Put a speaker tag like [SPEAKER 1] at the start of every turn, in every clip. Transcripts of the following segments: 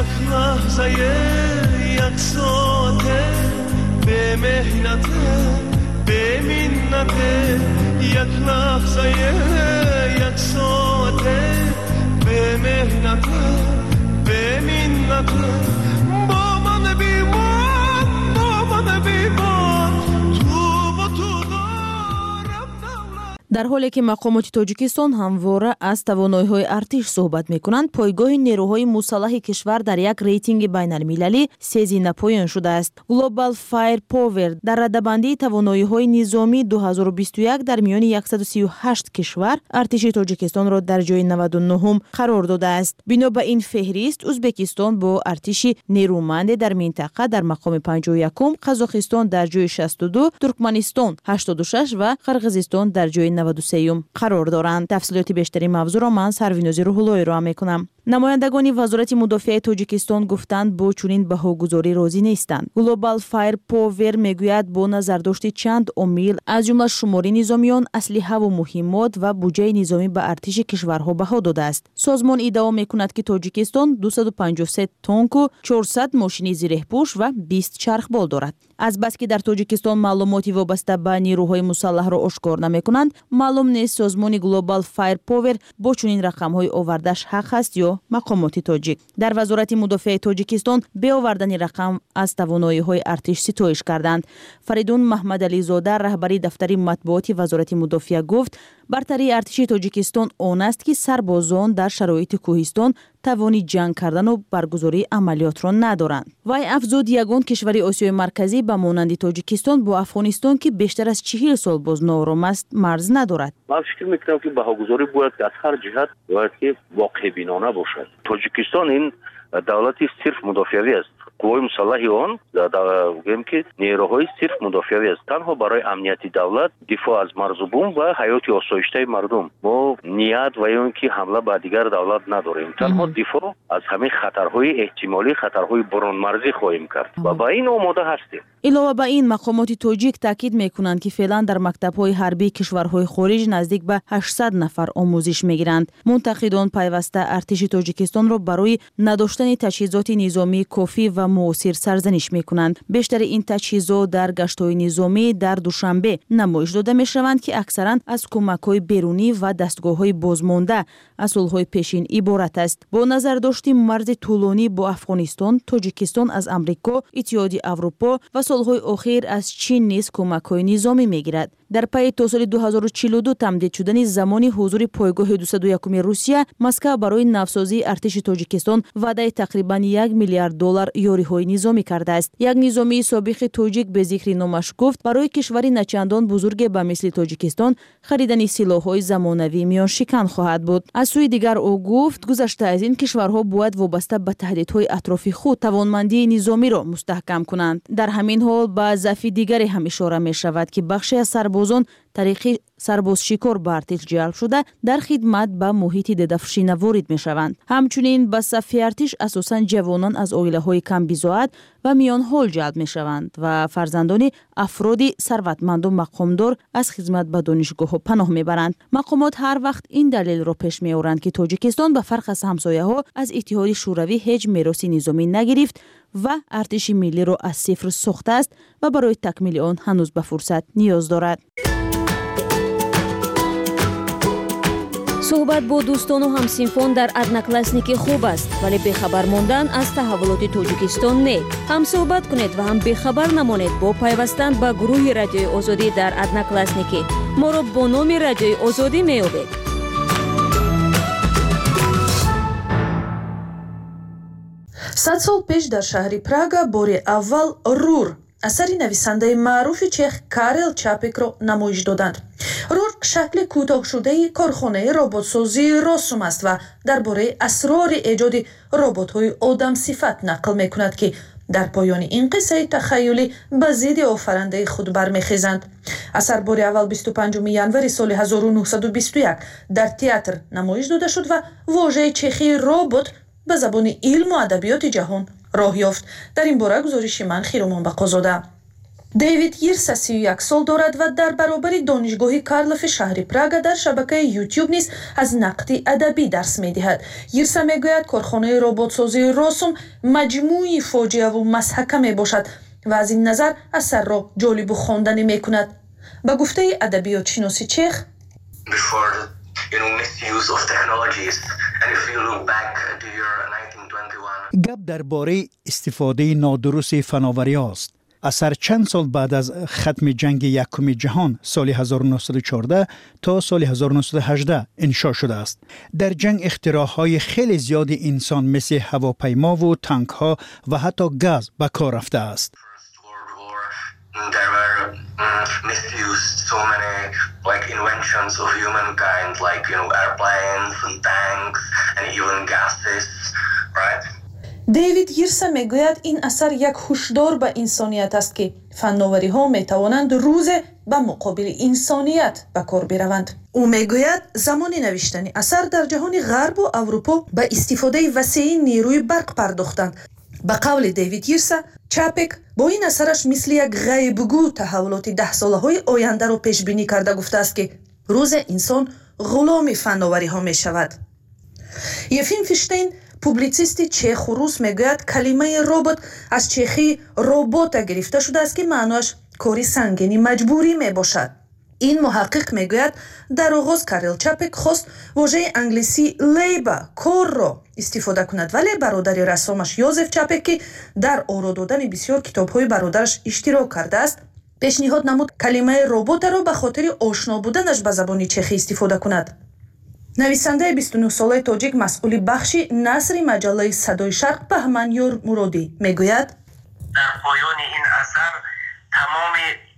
[SPEAKER 1] یک لحظه یک ساعته به مهنت به منت یک لحظه یک ساعته به مهنت به منت با من بیمان با من بیمان تو با تو دارم دولت.
[SPEAKER 2] در حالی که مقامات تاجیکستان همواره از توانایی‌های ارتش صحبت می‌کنند، پایگاه نیروهای مسلح کشور در یک ریتینگ بین‌المللی سه‌زینه پایان شده است. Global Fire Power در رده‌بندی توانایی‌های نظامی 2021 در میان 138 کشور ارتش تاجیکستان را در جای 99 قرار داده است. بنا به این فهرست، ازبکستان با ارتش نیرومند در منطقه در مقام 51، قزاقستان در جای 62، ترکمنستان 86 و قرقیزستان در جای 93 قرار دارند. تفصیلات بیشتری موضوع را من سروینازی روح‌اللهی را میکنم. نمایندگان وزارت مدافع تاجیکستان گفتند با چنین بهاگذاری راضی نیستند. Global Fire Power میگوید با نظر داشت چند عامل از جمله شماری نظامیان، اسلحه و مهمات و بودجه نظامی به ارتش کشورها بها داده است. سازمان ادعا میکند که تاجیکستان 253 تانک و 400 ماشین زیره‌پوش و 20 چرخبال دارد. از بس که در تاجیکستان معلوماتی وابسته به نیروهای مسلح را آشکار نمیکنند، معلوم نیست سازمان Global Fire Power با چنین رقم‌های آوردش حق است یا مقامات تاجیک. در وزارت مدافع تاجیکستان به آوردن رقم از توانایی‌های ارتش ستایش کردند. فریدون محمدعلی زاده رهبری دفتر مطبوعات وزارت مدافع گفت برتری ارتش تاجیکستان آن است که سربازان در شرایط کوهستان توانی جنگ کردن و برگزاری عملیات را ندارند. وی افزود یگان کشور آسیای مرکزی به مانند تاجیکستان با افغانستان که بیشتر از 40 سال باز ناآرام است مرز ندارد.
[SPEAKER 3] من فکر می‌کنم که بهاگذاری باید از هر جهت باید که واقع بینانه باشد. تاجیکستان این دولتی صرف مدافعی است. قوای مسلح آن گویم که نیروهای صرف مدافعی است. تنها برای امنیت دولت، دفاع از مرز و بوم و حیات آسایشته مردم ما نیت و اون که حمله به دیگر دولت نداریم. تنها دفاع از همه خطرهای احتمالی، خطرهای برون مرزی خواهیم کرد و با این آماده هستیم.
[SPEAKER 2] علاوه بر این، مقامات تاجیک تاکید میکنند که فعلا در مکتب‌های حربی کشورهای خارج نزدیک به 800 نفر آموزش میگیرند. منتقدان پیوسته ارتش تاجیکستان را برای نداشتن تجهیزات نظامی کافی و معاصر سرزنش میکنند. بیشتر این تجهیزات در گشت‌های نظامی در دوشنبه نمایش داده میشوند که اکثرا از کمک‌های بیرونی و دستگاه‌های بازمانده از صلح‌های پیشین عبارت است. با نظر داشتن مرز طولانی با افغانستان، تاجیکستان از آمریکا، اتحادیه اروپا و سالهای اخیر از چین نیز کمک‌های نظامی میگیرد. در پی تا سال 2042 تمدید شدن زمان حضور پایگاه 201 روسیه، مسکو برای نوسازی ارتش تاجیکستان وعده تقریباً 1 میلیارد دلار یاری‌های نظامی کرده است. یک نظامی سابق تاجیک به ذکر نامش گفت برای کشوری نچندان بزرگ به مثل تاجیکستان خریدن سلاح‌های زمانوی میان شکن خواهد بود. از سوی دیگر او گفت گذشته از این کشورها باید وابسته به تهدیدهای اطرافی خود توانمندی نظامی را مستحکم کنند. در همین حال به ضعف دیگری هم اشاره می شود که بخشی از سربازان طریق سرباز شکار به ارتش جلب شده در خدمت به محیط ددفشینه وارد می شوند. همچنین به صف ارتش اساساً جوانان از عائله‌های کم بضاعت و میان حال جلب می شوند و فرزندان افرادی ثروتمند و مقامدار از خدمت به دانشگاه پناه می برند. مقامات هر وقت این دلیل را پیش می آورند که تاجیکستان به فرق از همسایه‌ها از اتحاد شوروی هیچ میراث نظامی نگرفت و ارتش ملی را از صفر ساخته است و برای تکمیل آن هنوز به فرصت نیاز دارد.
[SPEAKER 4] صحبت با دوستان و همسنفان در ادناکلاسنیک خوب است، ولی بخبر ماندن از تحولات تاجیکستان نه. هم صحبت کنید و هم بخبر نمانید با پیوستن به گروه رادیوی آزادی در ادناکلاسنیک. ما را با نام رادیوی آزادی می‌یابید.
[SPEAKER 5] 100 سال پیش در شهر پراگا باری اول رور اثری نویسنده معروف چخ کارل چاپیک را نمایش دادند. رور شکل کوتاه شده کارخانه رباتسازی راسوم است و درباره اسرار ایجاد ربات‌های آدم صفت نقل می‌کند که در پایان این قصه تخیلی به ضد آفرینده خود برمیخیزند. اثر بار اول 25 ینوری سال 1921 در تئاتر نمایش داده شد و واژه چخی ربات به زبان علم و ادبیات جهان راه یافت. در این باره گزارش من خیرومان بقازاده. دیوید یرسا 31 سال دارد و در برابر دانشگاه کارلوف شهر پراگ در شبکه یوتیوب نیز از نقد ادبی درس می‌دهد. یرسا میگوید کارخانه ربات‌سازی راسوم مجموعی فاجعه و مضحکه میباشد و از این نظر اثر را جالب و خواندنی میکند. به گفته ادبیات شناسی چخ،
[SPEAKER 6] گپ درباره استفاده نادرست فناوری است. اثر چند سال بعد از ختم جنگ یکم جهان سال 1914 تا سال 1918 انشا شده است. در جنگ اختراعهای خیلی زیاد انسان مثل هواپیما و تانک ها و حتی گاز به کار رفته است.
[SPEAKER 7] There were misused so many inventions of humankind airplanes and tanks and even gases, right?
[SPEAKER 5] دیوید یرسا میگوید این اثر یک هشدار به انسانیت است که فناوری ها می توانند روزه به مقابل انسانیت به کار بروند. او میگوید زمان نوشتن اثر در جهان غرب و اروپا به استفاده وسیع نیروی برق پرداختند. به قول دیوید یرسا، چاپک با این اثرش مثل یک غیبگو تحولات 10 ساله های آینده را پیش بینی کرده گفته است که روز انسان غلام فناوری ها می شود. یفیم فیشتین پوبلیسیست چخ و روس میگوید کلمه ربات از چخی ربات گرفته شده است که معناش کاری سنگینی مجبوری می باشد. این محقق میگوید در آغاز کارل چاپک خواست واژه انگلیسی لیبر کار را استفاده کند، ولی برادر رسامش یوزف چاپک که در آرا دادن بسیار کتاب‌های برادرش اشتراک کرده است پیشنهاد نمود کلمه ربات را به خاطر آشنا بودنش به زبان چخی استفاده کند. نویسنده 29 ساله تاجیک مسئول بخش نثر مجله صدای شرق بهمنیار مرادی میگوید
[SPEAKER 7] در پایان این اثر تمام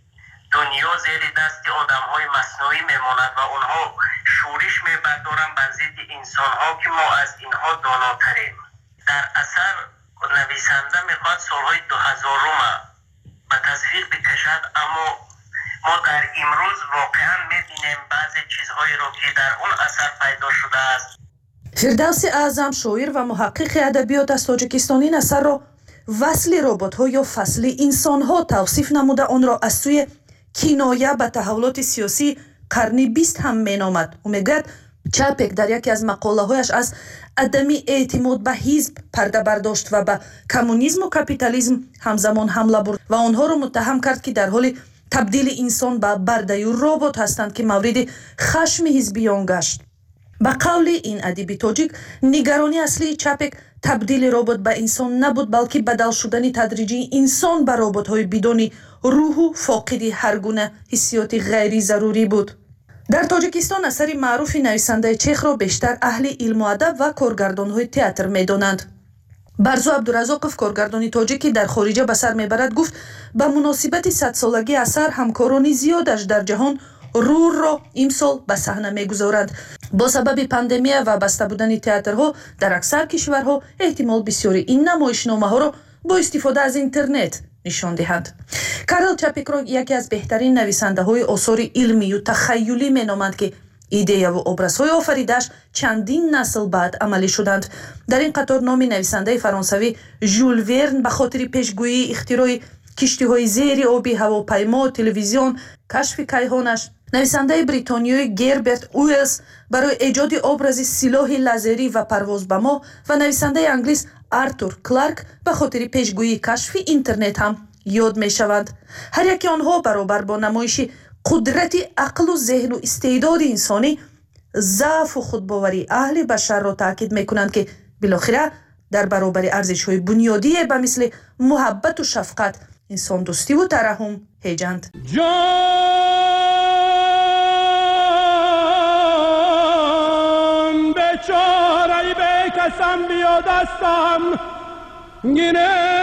[SPEAKER 7] دنیا زیر دست آدم‌های مصنوعی میماند و آنها شورش میبردارند بر ضد انسان‌ها که ما از اینها داناتریم. در اثر نویسنده میخواد سالهای 2000 به تصویر بکشد، اما ما در امروز واقعا میبینیم بعضی چیزهایی رو که در اون اثر پیدا شده است.
[SPEAKER 5] فردوس اعظم شاعر و محقق ادبیات از تاجیکستان این اثر را وصل ربات‌ها یا فصل انسان‌ها توصیف نموده آن را از سوی کنایه به تحولات سیاسی قرن 20 هم مینامد. او میگوید چاپک در یکی از مقاله‌هایش از عدمی اعتماد به حزب پرده برداشت و به کمونیسم و کاپیتالیسم همزمان حمله برد و آنها را متهم کرد که در حال تبدیل انسان به برده ربات هستند که مورد خشم حزبیان گشت. به قول این ادیب تاجیک نگرانی اصلی چاپک تبدیل ربات به انسان نبود، بلکه بدل شدن تدریجی انسان به ربات‌های بدون روح و فاقد هر گونه حسیات غیری ضروری بود. در تاجیکستان اثر معروف نویسنده چخ را بیشتر اهل علم و ادب و کارگردان‌های تئاتر می‌دانند. برزو عبدالرزاقов کارگردانی تاجیکی در خارجه به سر میبرد گفت به مناسبت 100 سالگی اثر همکارانی زیادش در جهان رور را امسال به صحنه میگذارند. با سبب پاندمی و بسته بودن تئاترها در اکثر کشورها احتمال بسیاری این نمایشنامه‌ها را با استفاده از اینترنت نشان دهند. کارل چاپک را یکی از بهترین نویسنده‌های آثار علمی و تخیلی مینامند که ایده و ابرازهای آفریدش چندین نسل بعد عملی شدند. در این قطار نام نویسنده فرانسوی ژول ورن به خاطر پیشگویی اختراع کشتی‌های زیر آبی، هواپیما، تلویزیون، کشف کیهانش، نویسنده بریتانیایی گربرت اویلز برای ایجاد ابراز سلاح لازری و پرواز به ماه و نویسنده انگلیس آرتور کلارک به خاطر پیشگویی کشف اینترنت هم یاد می شوند. هر یکی آنها برابر با نمایش قدرت عقل و ذهن و استعداد انسانی ضعف و خودباوری اهل بشر را تاکید می کنند که بالاخره در برابر ارزش‌های بنیادی به مثل محبت و شفقت، انسان دوستی و ترحم هیجند.
[SPEAKER 1] جان بیچاره بکسم بیا دستم گینه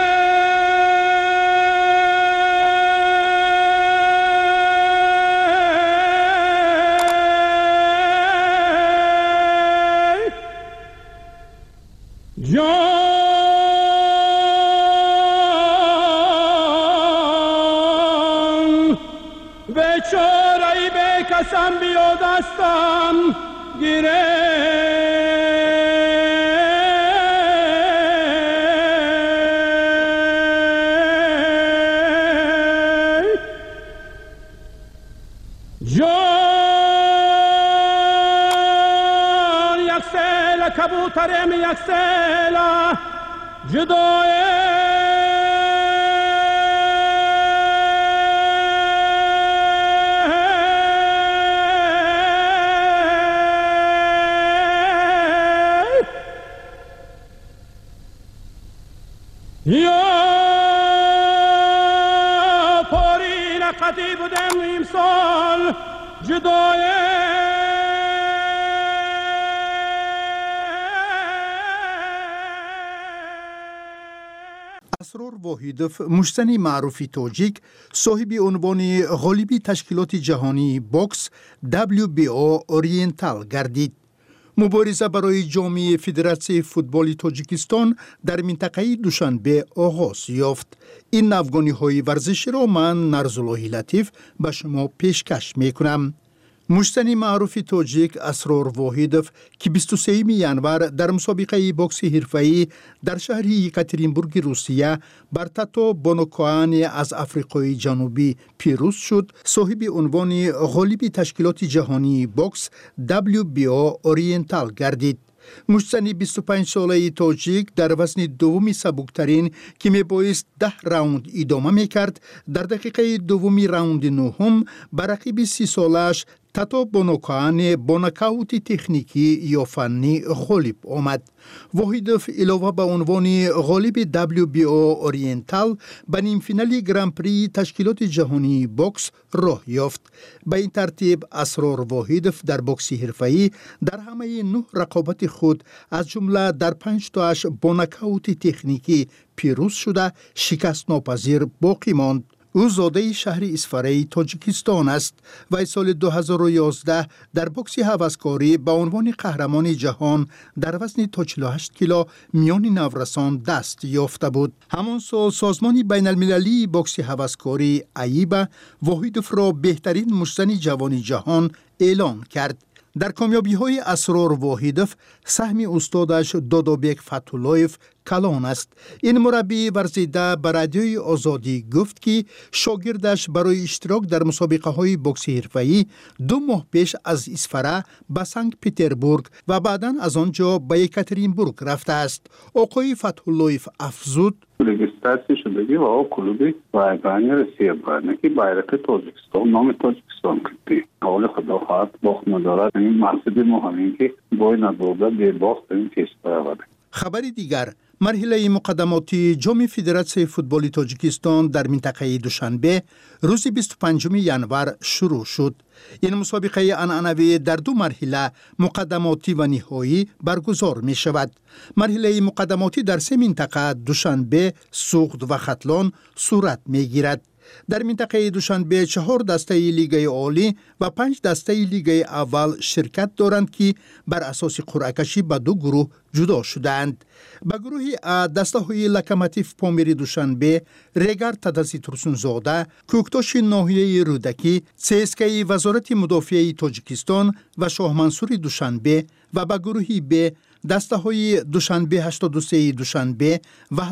[SPEAKER 1] جان بیچاره بکسم بیا دستم گیره محترم یک سیله جدای یا پارین قطعی بودم امسال جدای
[SPEAKER 6] اسرار واحدوف مجتمع معروف تاجیک صاحب عنوان غالب تشکیلات جهانی بوکس WBO اورینتال گردید. مبارزه برای جام فدراسیون فوتبال تاجیکستان در منطقه دوشنبه آغاز یافت. این افغانی ورزشی را من نرزالله لطیف به شما پیشکش میکنم. مجتمع معروف تاجیک اسرار واحدوف که 23 ینور در مسابقه بوکس حرفه‌ای در شهر یکاترینبورگ روسیه بر تاتو بونوکوان از آفریقای جنوبی پیروز شد، صاحب عنوان غالب تشکیلات جهانی بوکس WBO اورینتال گردید. مجتمع 25 ساله تاجیک در وزن دومی سبکترین که میبایست 10 راوند ادامه میکرد، در دقیقه دومی راوند نهم بر رقیب 30 سالش تاتو بونوکوان با نکاوت تکنیکی یا فنی غالب آمد. واحدوف علاوه به عنوان غالب WBO اورینتال به نیم فینال گران پری تشکیلات جهانی بوکس راه یافت. به این ترتیب اسرار واحدوف در بوکس حرفه‌ای در همه 9 رقابت خود از جمله در 5 تاش با نکاوت تکنیکی پیروز شده شکست ناپذیر باقی ماند. او زاده شهر اسفاره تاجیکستان است و سال 2011 در بوکس هوسکاری به عنوان قهرمان جهان در وزن تا 48 کیلو میان نورسان دست یافته بود. همان سال سازمان بین المللی بوکس هوسکاری ایبا واحدوف را بهترین مجتمع جوان جهان اعلام کرد. در کامیابی های اسرار واحدوف سهم استادش دادابک فتولایف کلان است. این مربی ورزیده به رادیوی آزادی گفت که شاگردش برای اشتراک در مسابقه های بوکس حرفه‌ای 2 ماه پیش از اسفره به سنت پتربورگ و بعداً از آنجا به یکاترینبورگ رفته است. آقای فتولایف افزود:
[SPEAKER 8] رجیستراسی شدگی و او کلوبی رایگانی رسیه برنه که بایرق تاجیکستان نام تاجیکستان کردی. حال خدا خواهد باخت ندارد. این مقصد ما همین که بای ندارده به باخت این تیست برده.
[SPEAKER 6] خبر دیگر، مرحله مقدماتی جام فدراسیون فوتبال تاجیکستان در منطقه دوشنبه روز 25 ینور شروع شد. این مسابقه عنعنوی در 2 مرحله مقدماتی و نهایی برگزار می شود. مرحله مقدماتی در 3 منطقه دوشنبه، سوخت و ختلان صورت می گیرد. در منطقه دوشنبه 4 دسته لیگ عالی و 5 دسته لیگ اول شرکت دارند که بر اساس قرعه کشی به 2 گروه جدا شدند. به گروه ا دسته های لکماتیف پامیر دوشنبه، رگر تدسی ترسونزاده، کوکتاش ناحیه رودکی، CSKA وزارت مدافعه تاجیکستان و شاه منصور دوشنبه و به گروه ب دسته های دوشنبه 83 دوشنبه،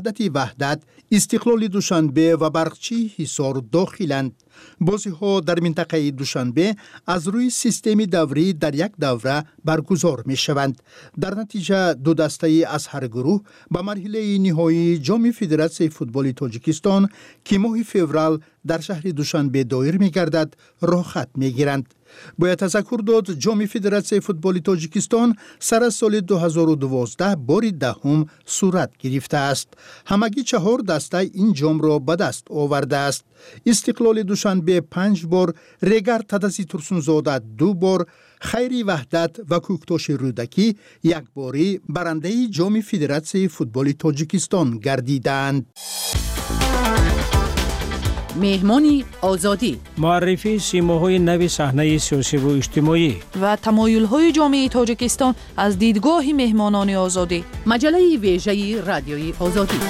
[SPEAKER 6] وحدت، استقلال دوشنبه و برقچی حصار داخلند. بازی ها در منطقه دوشنبه از روی سیستم دوری در یک دوره برگزار می شوند. در نتیجه 2 دسته از هر گروه به مرحله نهایی جام فدراسیون فوتبال تاجیکستان که ماه فوریه در شهر دوشنبه دایر می گردد راه خط می گیرند. باید تذکر داد جام فدراسیون فوتبال تاجیکستان سر از سال 2012 بار 10 صورت گرفته است. همگی 4 دسته این جام را به دست آورده است. استقلال دوشنبه 5 بار، رگر تدسی ترسونزاده 2 بار، خیری وحدت و کوکتاش رودکی 1 باری برنده جام فدراسیون فوتبال تاجیکستان گردیدند.
[SPEAKER 9] مهمانی آزادی،
[SPEAKER 10] معرفی سیماهای نو صحنه سیاسی و اجتماعی
[SPEAKER 5] و تمایل‌های جامعه تاجیکستان از دیدگاه مهمانان آزادی.
[SPEAKER 9] مجله ویژه رادیوی آزادی.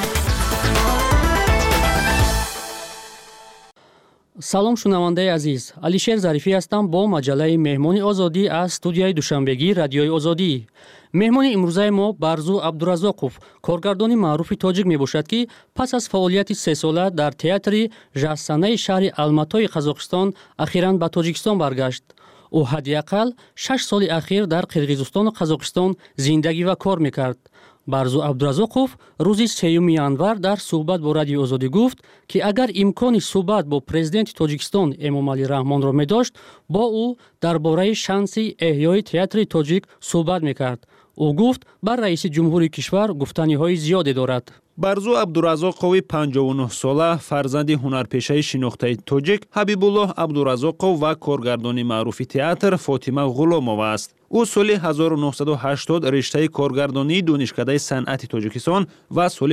[SPEAKER 11] салом шунавандаи азиз, Алишер Зарифӣ ҳастам бо маҷалаи Меҳмони озодӣ аз студияи душанбегии Радиои Озодӣ. Меҳмони имрӯзаи мо Барзу Абдураззоқов, коргардони маъруфи тоҷик мебошад, ки пас аз фаъолияти 3 сола дар театри жаҳсанаи шаҳри Алматои Қазоқистон ахиран ба Тоҷикистон баргашт. او حداقل 6 سال اخیر در قرقیزستان و قزاقستان زندگی و کار میکرد. барзу абдуразоқов рӯзи 3 январ дар суҳбат бо радиои озодӣ гуфт ки агар имкони суҳбат бо президенти тоҷикистон эмомалӣ раҳмонро медошт, бо ӯ дар бораи шанси эҳёи театри тоҷик суҳбат мекард. ӯ гуфт бар раиси ҷумҳури кишвар гуфтаниҳои зиёде дорад.
[SPEAKER 12] барзу абдуразоқови 59 сола фарзанди ҳунарпешаи шинохтаи тоҷик ҳабибуллоҳ абдуразоқов ва коргардони маъруфи театр фотима ғуломова аст. ӯ соли 1980 риштаи коргардонии донишкадаи санъати тоҷикистон ва соли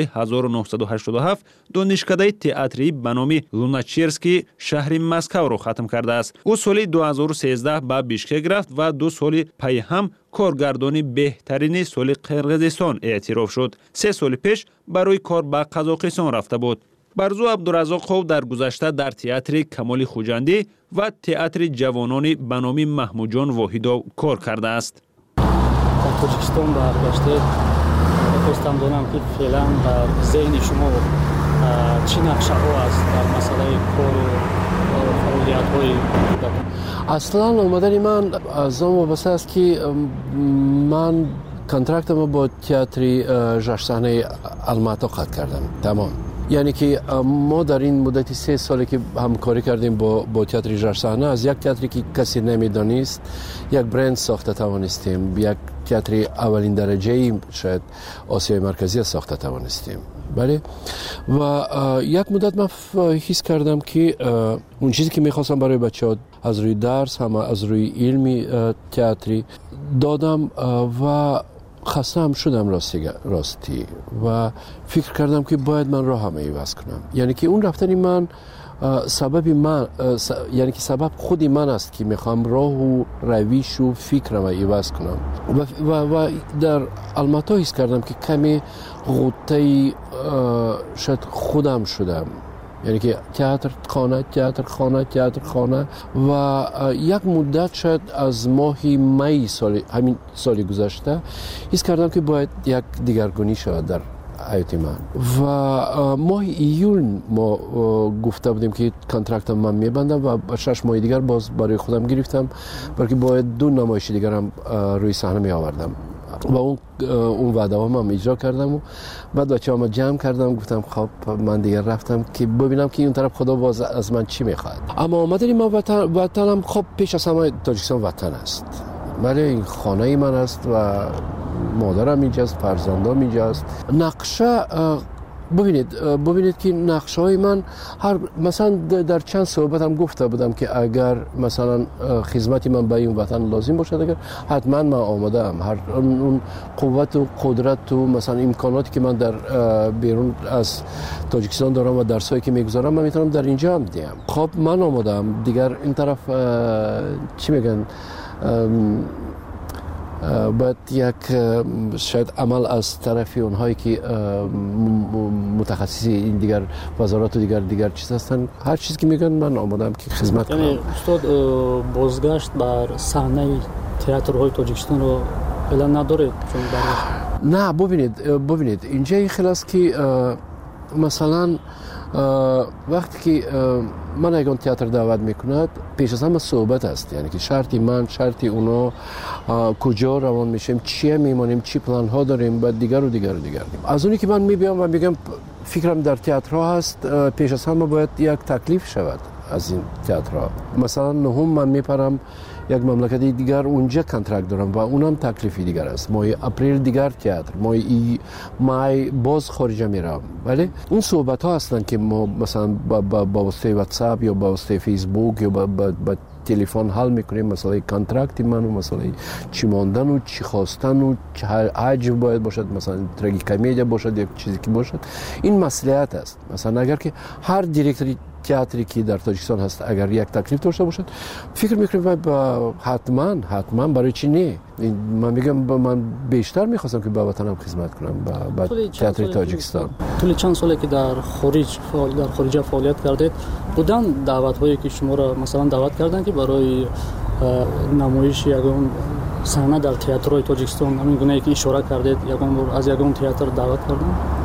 [SPEAKER 12] 1987 донишкадаи театрии ба номи луначерский шаҳри Москавро хатм кардааст. ӯ соли 2013 ба Бишкек рафт ва 2 соли пайҳам коргардони беҳтарини соли Қирғизистон эътироф шуд. 3 соли пеш барои кор ба Қазоқистон рафта буд. барзу абдуразоқов дар гузашта дар театри Камоли Хуҷандӣ ва театри ҷавонони ба номи Маҳмуҷон Воҳидов кор кардааст.
[SPEAKER 11] Дар Тоҷикистон баргаште мехостам донам ки феълан дар зеҳни шумо чӣ нақшаҳо аст дар масъалаи кору фаъолиятҳои
[SPEAKER 13] аслан омадани ман аз он вобаста аст ки ман контрактамро бо театри ҷашнсаҳнаи Алмато қатъ кардам. Тамом. яъне ки мо дар ин муддати 3 соле ки ҳамкорӣ кардем бо театри ҷашнсаҳна, аз як театре ки касе намедонист як бренд сохта тавонистем, як театри аввалин дараҷаи шояд Осиёи Марказия сохта тавонистем. бале ва як муддат ман ҳис кардам ки он чизе ки мехостам барои бачаҳо аз рӯи дарс ҳам аз рӯи илми театри додам ва хастаам шудам ростӣ ва фикр кардам ки бояд ман роҳам иваз кунам. яъне ки он рафтани ман сабаби ман яъне ки сабаб худи ман аст ки мехоҳам роҳу равишу фикрама иваз кунам ва дар Алмато ҳис кардам ки каме ғуттаи шояд худам шудам. яъне ки театр хона ва як муддат шояд аз моҳи майи ҳамин соли гузашта ҳис кардам ки бояд як дигаргунӣ шавад дар ҳаёти ман ва моҳи июл мо гуфта будем ки контрактам ман мебандам ва 6 моҳи дигар боз барои худам гирифтам, балки бояд 2 намоиши дигарам рӯи саҳна меовардам ва он ваъдаҳоам иҷро кардаму баъд бачаҳоамро ҷамъ кардам, гуфтам хоб ман дигар рафтам ки бибинам ки он тараф худо боз аз ман чӣ мехоҳад. аммо омадани ман ватанам хоб пеш аз ҳама Тоҷикистон ватан аст. бале ин хонаи ман аст ва модарам инҷаст, фарзандам инҷаст. нақша бубинед ки нақшаҳои ман масалан дар чанд суҳбатам гуфта будам ки агар масалан хизмати ман ба ин ватан лозим бошад, агар ҳатман ман омодаам. он қуввату қудрату масалан имконоте ки ман дар берун аз Тоҷикистон дорам ва дарсҳое ки мегузорам ман метавонам дар инҷа ҳам диҳам. хоб ман омодаам. дигар ин тараф чӣ мегӯянд باید یک شاید عمل از طرف اونهایی که متخصصی این دیگر وزارات و دیگر چیز هستن. هر چیزی که میگن من آمادم که خدمت کنم.
[SPEAKER 11] یعنی استاد بازگشت بر صحنه تئاترهای تاجیکستان رو اعلان نداره؟
[SPEAKER 13] نه ببینید اینجا این خلاص که مثلا وقتی که من یگان تئاتر دعوت میکند پیش از همه صحبت است. یعنی که شرطی من شرطی اونا کجا روان میشیم، چی میمانیم، چی پلان ها داریم و دیگر از اونی که من میبینم و میگم فکرم در تئاترها هست، پیش از همه باید یک تکلیف شود از این تئاترها. مثلا نهم من میپرم یک مملکتی دیگر اونجا کنترکت دارم و اونم تکلیفی دیگر است. ماه اپریل دیگر تئاتر، ماه مای باز خارجه میرم. ولی اون صحبت ها هستن که ما مثلا با واسطه واتساپ یا با واسطه فیسبوک یا با تلفن حل میکنیم. مسئله کنترکت من و مسئله چی ماندن و چی خواستن و چه حجم باید باشد، مثلا تراژیکمدیا باشد یا چیزی که باشد. این مسئولیت است. مثلا اگر که هر دیرکتوری تئاتری که در تاجیکستان هست اگر یک تکلیف داشته باشد، فکر میکنم حتما برای چی نه. من میگم من بیشتر میخواستم که به وطنم خدمت کنم با تئاتر تاجیکستان.
[SPEAKER 11] طول چند ساله که در خارج فعالیت کردید، بودن دعوت هایی که شما را مثلا دعوت کردن که برای نمایش یگان صحنه در تئاترهای تاجیکستان همین گونه که اشاره کردید یگان از یگان تئاتر دعوت کردن؟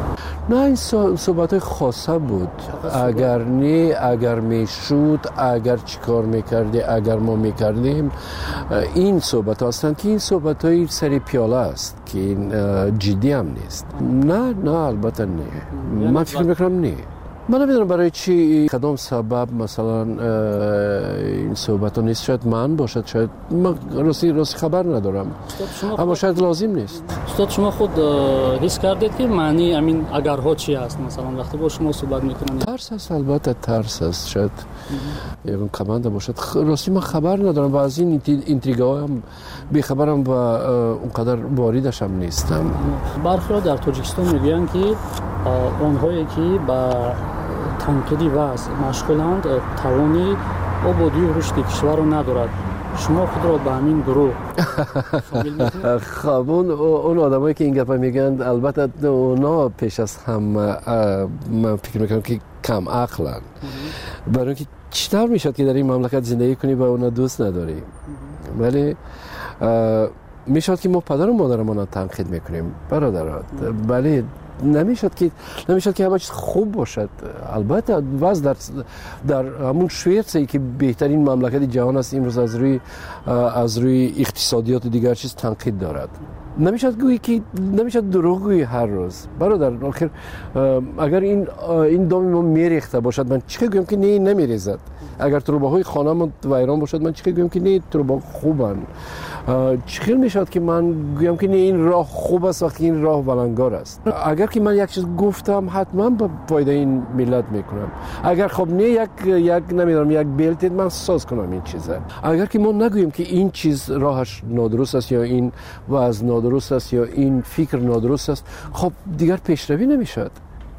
[SPEAKER 13] نه این صحبت های خاصه بود. اگر نه، اگر میشود، اگر چیکار میکردی، اگر ما میکردیم، این صحبت هستند که این صحبت های سری پیاله است که این جدی هم نیست. نه البته نه. من فکر میکنم نه. من نمیدونم برای چی کدام سبب مثلا این صحبت ها نیست. شاید من باشد، شاید من راستی خبر ندارم، اما شاید لازم نیست.
[SPEAKER 11] استاد شما خود حس کردید که معنی همین اگرها چی است؟ مثلا وقتی با شما صحبت میکنن
[SPEAKER 13] ترس است، البته ترس است، شاید یکم کمانده باشد. راستی من خبر ندارم و از این اینتریگا هم بیخبرم و اونقدر واردش هم نیستم.
[SPEAKER 11] برخی در تاجیکستان میگن که آنهایی که با تنقیدی وضع مشغولند توانی آبادی و رشد کشور رو ندارد. شما خود را به همین گروه شامل می‌کنید؟
[SPEAKER 13] خب اون آدمایی که این گپا میگن البته اونا پیش از هم من فکر میکنم که کم عقلن. برای اینکه چطور میشد که در این مملکت زندگی کنی و اونا دوست نداری؟ ولی میشد که ما پدر و مادرمون تنقید میکنیم برادرات، ولی نمیشد که همه چیز خوب باشد. البته وضع در همون شویتسی که بهترین مملکت جهان است امروز از روی اقتصادیات و دیگر چیز تنقید دارد. نمیشد دروغ گویی هر روز برادر. آخر اگر این دام ما میریخته باشد من چه گویم که نه نمیریزد. اگر تروباهای خانه ما ویران باشد من چه گویم که نه تروبا خوبن. چه میشد که من گویم که نه این راه خوب است وقتی این راه ولنگار است. اگر که من یک چیز گفتم حتما به فایده این ملت میکنم. اگر خب نه یک نمیدونم یک بلتید من ساز کنم این چیزه. اگر که ما نگوییم که این چیز راهش نادرست است یا این وضع نادرست است یا این فکر نادرست است، خب دیگر پیشروی نمیشد.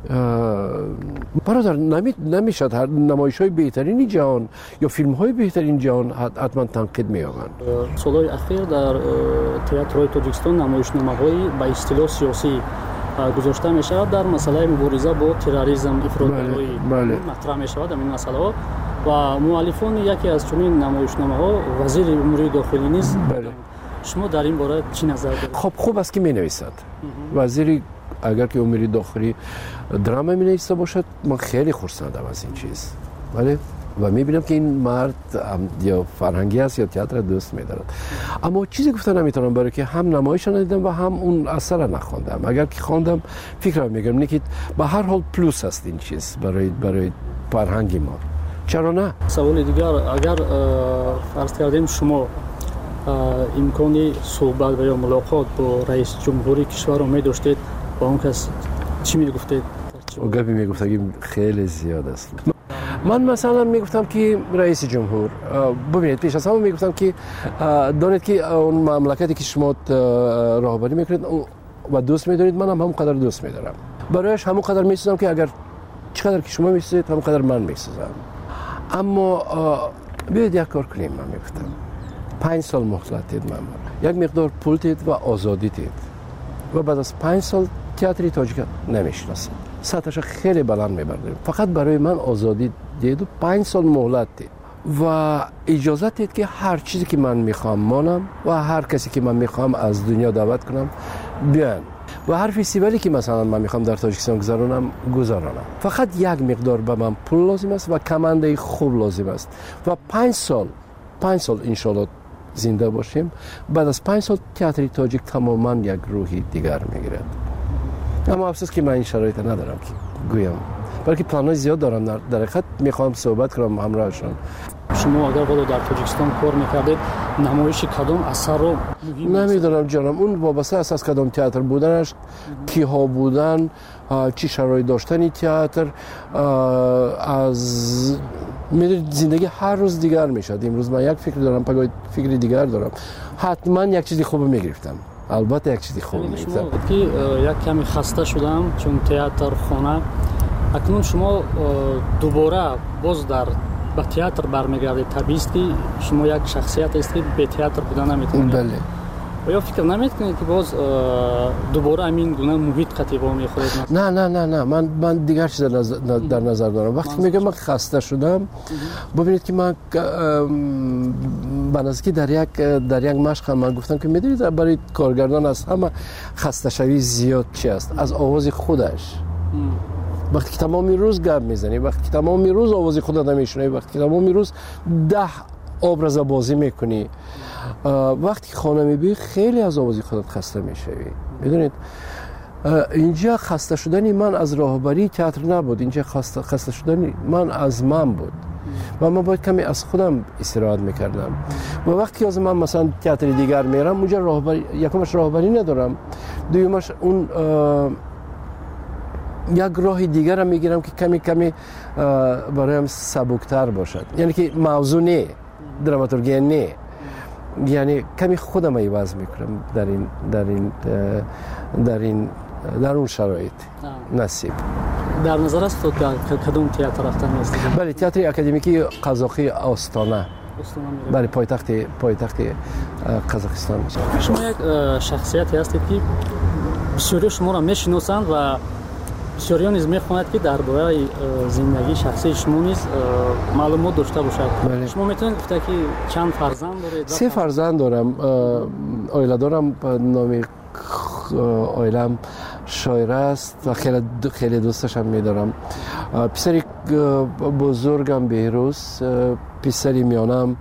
[SPEAKER 13] برادر نمیشد. هر نمایش‌های بهترین جهان یا فیلم‌های بهترین جهان حتما تنقید می‌یابند.
[SPEAKER 11] سال‌های اخیر در تئاترهای تاجیکستان نمایشنامه‌های با اصطلاح سیاسی گذاشته می‌شود در مسئله مبارزه با تروریسم، افراط‌گرایی مطرح می‌شود. این مسئله و مؤلفان یکی از چنین نمایشنامه‌ها وزیر امور داخلی نیست. شما در این باره چی نظر دارید؟
[SPEAKER 13] خب خوب است که می‌نویسد. وزیری اگر که امور داخلی درام می‌نویسه باشد من خیلی خرسندم از این چیز. ولی و می‌بینم که این مرد یا فرهنگی است یا تئاتر دوست می‌دارد. اما چیزی گفتن نمی‌تونم برای که هم نمایش ندیدم و هم اون اثر نخوندم. اگر که خواندم فکرم می‌گم نه که به هر حال پلوس است این چیز برای فرهنگ ما. چرا نه؟
[SPEAKER 11] سوال دیگر، اگر فرض کردیم شما امکانی صحبت و یا ملاقات با رئیس جمهوری کشور رو می‌داشتید، با اون کس چی میگفتید؟
[SPEAKER 13] گپی میگفتم خیلی زیاد است. من مثلا میگفتم که رئیس جمهور ببینید پیش از همه میگفتم که دانید که اون مملکتی که شما راهبری میکنید و دوست میدارید من هم همونقدر دوست میدارم. برایش همونقدر میسازم که اگر چقدر که شما میسازید همونقدر من میسازم. اما بیاید یک کار کنیم. من میگفتم 5 سال مهلت دید من، یک مقدار پول دید و آزادی دید و بعد از 5 سال تئاتر تاجیک نمیشناسید. سطحش خیلی بلند میبردیم. فقط برای من آزادی دید و 5 سال مهلت دید و اجازه دید که هر چیزی که من میخوام مانم و هر کسی که من میخوام از دنیا دعوت کنم بیان و هر فستیوالی که مثلا من میخوام در تاجیکستان گذرانم. فقط یک مقدار به من پول لازم است و کمانده خوب لازم است و 5 سال انشالله زنده باشیم. بعد از 5 سال تئاتر تاجیک تماما یک روحی دیگر میگیرد. اما افسوس که من این شرایط ندارم که گویم، بلکه پلان‌های زیاد دارم. در حقیقت میخوام صحبت کنم همراهشون.
[SPEAKER 11] شما اگر والا در تاجیکستان کار میکردید نمایش کدام اثر رو
[SPEAKER 13] نمیدونم جانم، اون وابسته است از کدام تئاتر بودنش، کیها بودن، چی شرایط داشتن تئاتر، از میدونید زندگی هر روز دیگر میشد. امروز من یک فکر دارم، پگاه فکر دیگر دارم. حتما یک چیزی خوب میگرفتم. البته یک چیزی خوب میگرفتم
[SPEAKER 11] که یک کمی خسته شدم چون تئاتر خانه. اکنون شما دوباره باز به تئاتر برمیگردید. طبیعی است که شما یک شخصیت است که به تئاتر بودن نمیتونید.
[SPEAKER 13] بله.
[SPEAKER 11] و یا فکر نمیکنید که باز دوباره همین گونه محیط قطیبا میخورید؟
[SPEAKER 13] نه من دیگر چیز در نظر دارم. وقتی میگم من خسته شدم، ببینید که من بنظر در یک مشق من گفتم که میدونید برای کارگردان از همه خسته شوی زیاد چی است؟ از آواز خودش. وقتی که تمامی روز گپ میزنی، وقتی که تمامی روز آواز خودت میشنوی، وقتی که تمامی روز 10 ابراز بازی میکنی، وقتی که خانه میبی خیلی از آواز خودت خسته میشوی. میدونید اینجا خسته شدنی من از راهبری تئاتر نبود، اینجا خسته شدنی من از من بود و من باید کمی از خودم استراحت میکردم. و وقتی از من مثلا تئاتر دیگر میرم اونجا راهبری، یکمش راهبری ندارم، دومش اون یک راه دیگر هم میگیرم که کمی کمی برایم سبکتر باشد، یعنی که موضوع نه، دراماتورگی نه، یعنی کمی خودم عوض میکنم در اون شرایط نصیب.
[SPEAKER 11] در نظر است تو کدوم تئاتر رفتن هستی؟
[SPEAKER 13] بله، تئاتر اکادمیکی قزاقی آستانه. بله، پایتخت قزاقستان.
[SPEAKER 11] شما یک شخصیتی هستید که بسیاری شما را میشناسند و بسیاری نیز میخواهند که درباره زندگی شخصی شما نیز معلومات داشته باشد.
[SPEAKER 13] بله.
[SPEAKER 11] شما میتونید گفته که چند فرزند دارید؟
[SPEAKER 13] 3 فرزند دارم. آیله دارم، نام آیلم شایره است و خیلی دوستش هم میدارم. پسری بزرگم بهروز، پسری میانم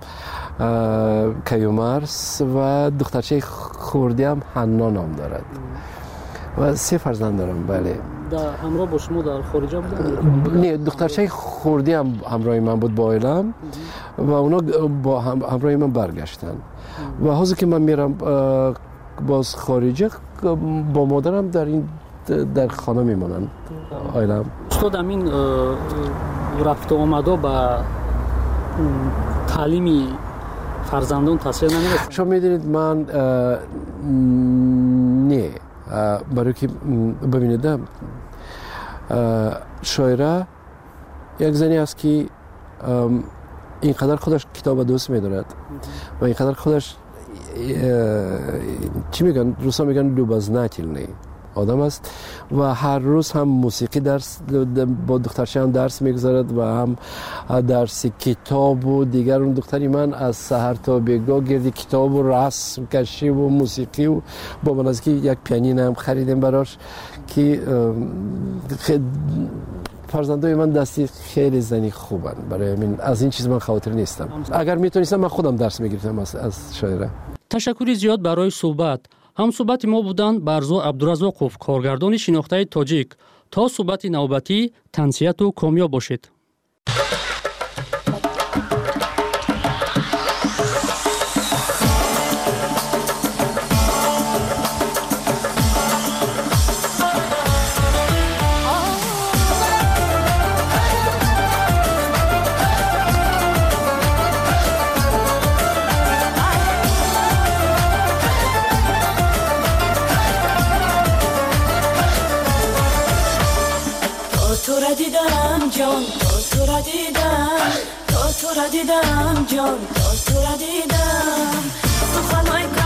[SPEAKER 13] کیومرس و دخترچه خوردی هم حنا نام دارد و 3 فرزند دارم. بله.
[SPEAKER 11] همراه با شما در خارج بودن؟
[SPEAKER 13] نه، دخترچه خوردی هم همراه من بود با آیلم و اونا با همراه من برگشتن و حاضر که من میرم باز خارجه با مادرم در خانه میمونن. آیلم
[SPEAKER 11] استاد امین رفت و آمده با تعلیمی فرزندان تاثیر نمیرسه؟
[SPEAKER 13] شما میدونید من نه، برای که ببینید شاعره یک زنی است که اینقدر خودش کتاب دوست میدارد و اینقدر خودش چی میگن روسا میگن لوبازناتیلنی آدم است و هر روز هم موسیقی درس با دخترچه هم درس میگذارد و هم درس کتاب و دیگر. اون دختری من از سحر تا بیگاه گردی کتاب و رسم کشی و موسیقی و با من از که یک پیانین هم خریدیم براش که فرزندای من دستی خیلی زنی خوبن. برای من از این چیز من خاطر نیستم. اگر میتونستم من خودم درس میگرفتم از شاعره.
[SPEAKER 11] تشکری زیاد برای صحبت. هم صحبت ما بودند برزو عبدالرزاقов، کارگردان شناخته تاجیک. تا صحبت نوبتی، تنسیت و کامیاب باشید.
[SPEAKER 14] تو را دیدم جان، تو را دیدم سخنهای